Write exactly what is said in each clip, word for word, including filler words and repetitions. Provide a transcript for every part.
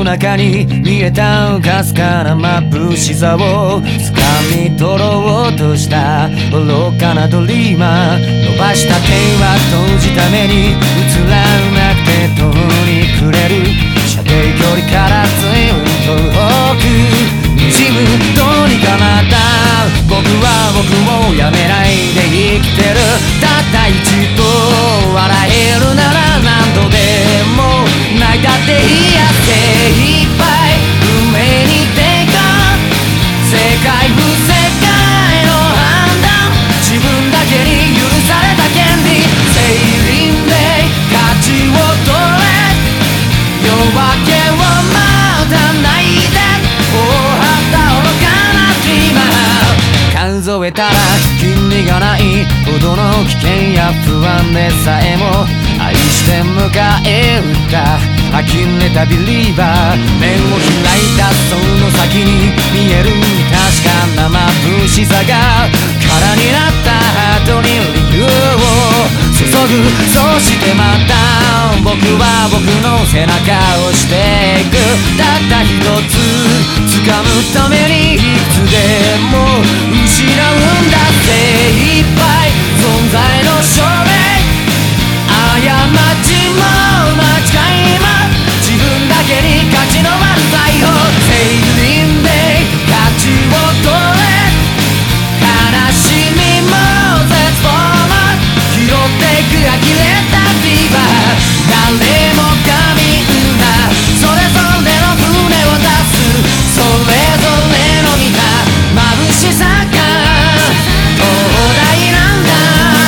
中に見えたかすかな眩しさを掴み取ろうとした愚かなドリーマー。伸ばした手は閉じた目に映らなくて遠にくれる射程距離から随分遠く滲むどうにかなった僕は僕をやめないで生きてる。たった一度笑えるなら何度でも泣いたっていいや。精一杯運命に抵抗正解不正解の判断自分だけに許された権利セイリンで勝ちを取れ夜明けをまた泣いて大はた愚かなディーマー。数えたらキリがないほどの危険や不安でさえも愛して迎え撃った呆れたビリーバー。目を開いたその先に見える確かな眩しさが空になったハートに理由を注ぐ。そしてまた僕は僕の背中を押していく。たった一つ掴むためにいつでも失うんだ。精一杯存在の証明過ちも間違いも自分だけに価値のある最後セイリンで勝ちを取れ悲しみも絶望も拾ってく呆れたディーバー。誰もがみんなそれぞれの船を出すそれぞれの見た眩しさが東大なんだ。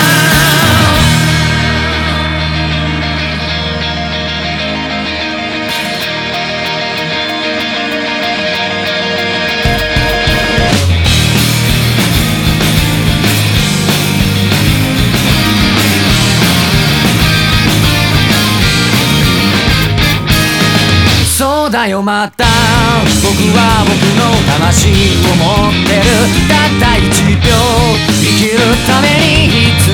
そうだよまた僕は僕の魂を持ってる。たった一秒生きるためにいつ